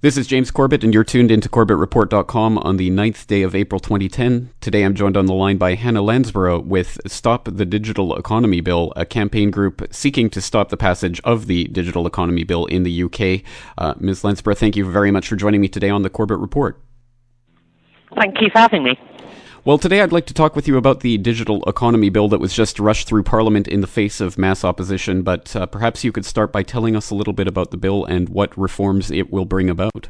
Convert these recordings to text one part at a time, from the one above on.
This is James Corbett, and you're tuned into CorbettReport.com on the 9th day of April 2010. Today I'm joined on the line by Hannah Lansborough with Stop the Digital Economy Bill, a campaign group seeking to stop the passage of the Digital Economy Bill in the UK. Ms. Lansborough, thank you very much for joining me today on the Corbett Report. Thank you for having me. Well, today I'd like to talk with you about the Digital Economy Bill that was just rushed through Parliament in the face of mass opposition, but perhaps you could start by telling us a little bit about the bill and what reforms it will bring about.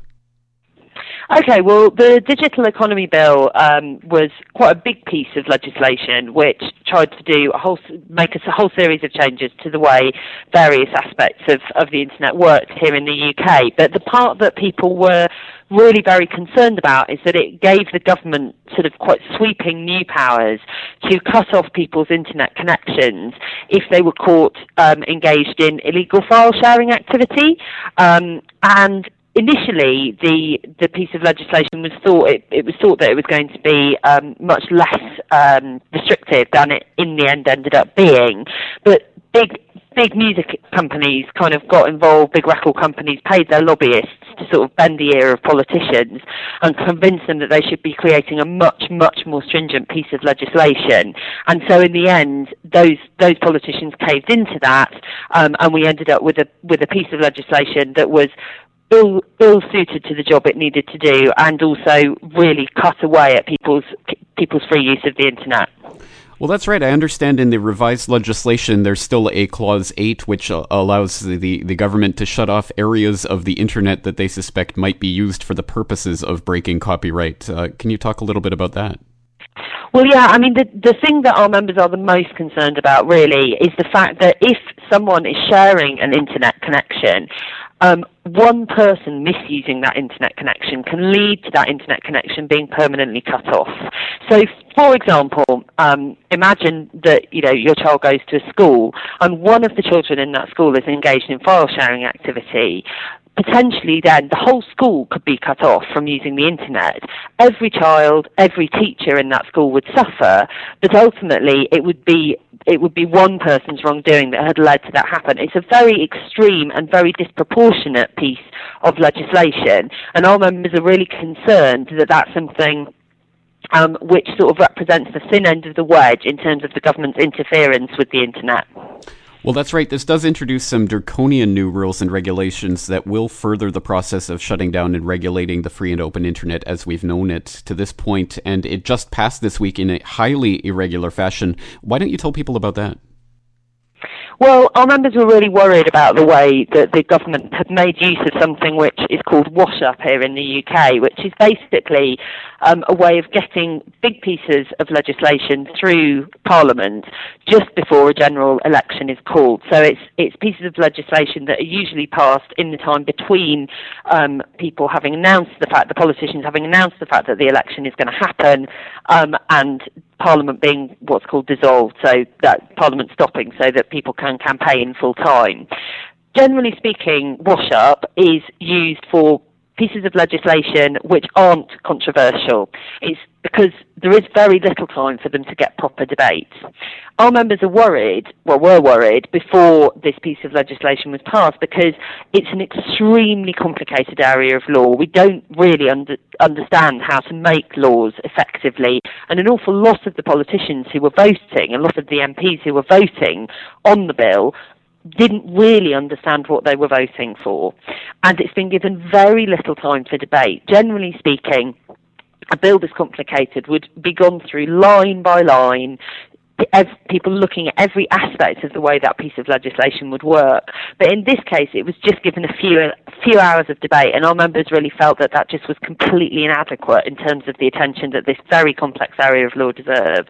Okay, well, the Digital Economy Bill was quite a big piece of legislation which tried to make a whole series of changes to the way various aspects of the internet worked here in the UK. But the part that people were really very concerned about is that it gave the government sort of quite sweeping new powers to cut off people's internet connections if they were caught engaged in illegal file sharing activity. And initially, the piece of legislation was thought that it was going to be much less restrictive than it in the end ended up being. But big music companies kind of got involved, big record companies paid their lobbyists to sort of bend the ear of politicians and convince them that they should be creating a much more stringent piece of legislation. And so in the end, those politicians caved into that, and we ended up with a piece of legislation that was ill suited to the job it needed to do, and also really cut away at people's free use of the internet. Well, that's right. I understand in the revised legislation there's still a Clause 8 which allows the government to shut off areas of the internet that they suspect might be used for the purposes of breaking copyright. Can you talk a little bit about that? Well, yeah, I mean, the thing that our members are the most concerned about, really, is the fact that if someone is sharing an internet connection, one person misusing that internet connection can lead to that internet connection being permanently cut off. So, for example, imagine that your child goes to a school and one of the children in that school is engaged in file sharing activity. Potentially then the whole school could be cut off from using the internet. Every child, every teacher in that school would suffer, but ultimately it would be one person's wrongdoing that had led to that happen. It's a very extreme and very disproportionate piece of legislation, and our members are really concerned that that's something which sort of represents the thin end of the wedge in terms of the government's interference with the internet. Well, that's right. This does introduce some draconian new rules and regulations that will further the process of shutting down and regulating the free and open internet as we've known it to this point, and it just passed this week in a highly irregular fashion. Why don't you tell people about that? Well, our members were really worried about the way that the government had made use of something which is called wash-up here in the UK, which is basically a way of getting big pieces of legislation through Parliament just before a general election is called. So it's pieces of legislation that are usually passed in the time between people having announced the politicians having announced the fact that the election is going to happen, and Parliament being what's called dissolved, so that Parliament stopping so that people can campaign full time. Generally speaking, wash-up is used for pieces of legislation which aren't controversial. It's because there is very little time for them to get proper debate. Our members were worried before this piece of legislation was passed because it's an extremely complicated area of law. We don't really understand how to make laws effectively, and an awful lot of the politicians who were voting, a lot of the MPs who were voting on the bill, didn't really understand what they were voting for. And it's been given very little time for debate. Generally speaking, a bill this complicated would be gone through line by line, people looking at every aspect of the way that piece of legislation would work. But in this case, it was just given a few hours of debate, and our members really felt that just was completely inadequate in terms of the attention that this very complex area of law deserves.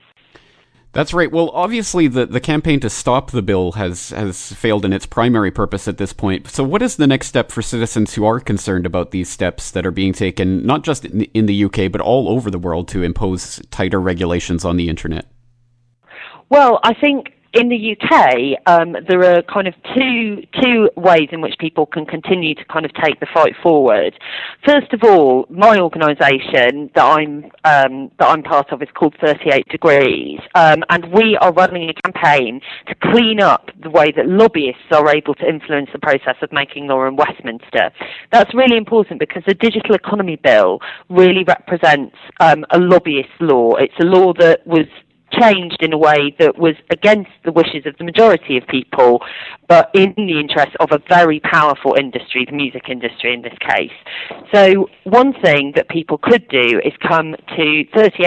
That's right. Well, obviously, the campaign to stop the bill has failed in its primary purpose at this point. So what is the next step for citizens who are concerned about these steps that are being taken, not just in the UK, but all over the world to impose tighter regulations on the internet? Well, I think in the UK, there are kind of two ways in which people can continue to kind of take the fight forward. First of all, my organisation that I'm part of is called 38 Degrees, and we are running a campaign to clean up the way that lobbyists are able to influence the process of making law in Westminster. That's really important because the Digital Economy Bill really represents a lobbyist law. It's a law that was changed in a way that was against the wishes of the majority of people, but in the interest of a very powerful industry, the music industry in this case. So one thing that people could do is come to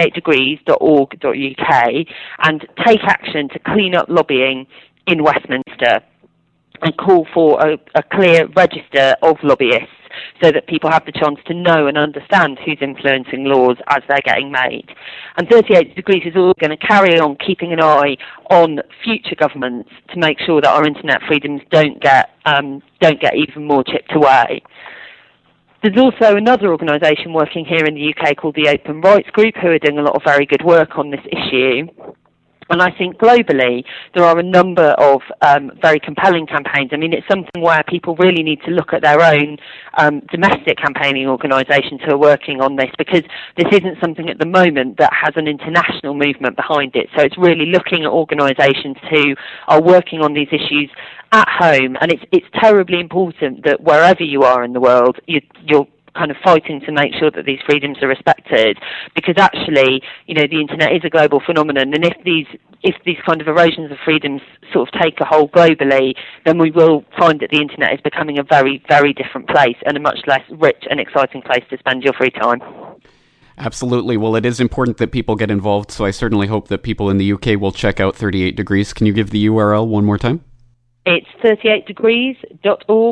38degrees.org.uk and take action to clean up lobbying in Westminster and call for a clear register of lobbyists so that people have the chance to know and understand who's influencing laws as they're getting made. And 38 Degrees is all going to carry on keeping an eye on future governments to make sure that our internet freedoms don't get even more chipped away. There's also another organisation working here in the UK called the Open Rights Group, who are doing a lot of very good work on this issue. And I think globally there are a number of very compelling campaigns. I mean, it's something where people really need to look at their own domestic campaigning organisations who are working on this, because this isn't something at the moment that has an international movement behind it. So it's really looking at organisations who are working on these issues at home, and it's terribly important that wherever you are in the world, you're kind of fighting to make sure that these freedoms are respected, because actually, you know, the internet is a global phenomenon, and if these kind of erosions of freedoms sort of take a hold globally, then we will find that the internet is becoming a very, very different place and a much less rich and exciting place to spend your free time. Absolutely. Well, it is important that people get involved, so I certainly hope that people in the UK will check out 38 Degrees. Can you give the URL one more time? It's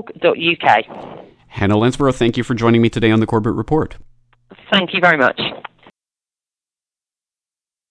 38degrees.org.uk. Hannah Lansborough, thank you for joining me today on the Corbett Report. Thank you very much.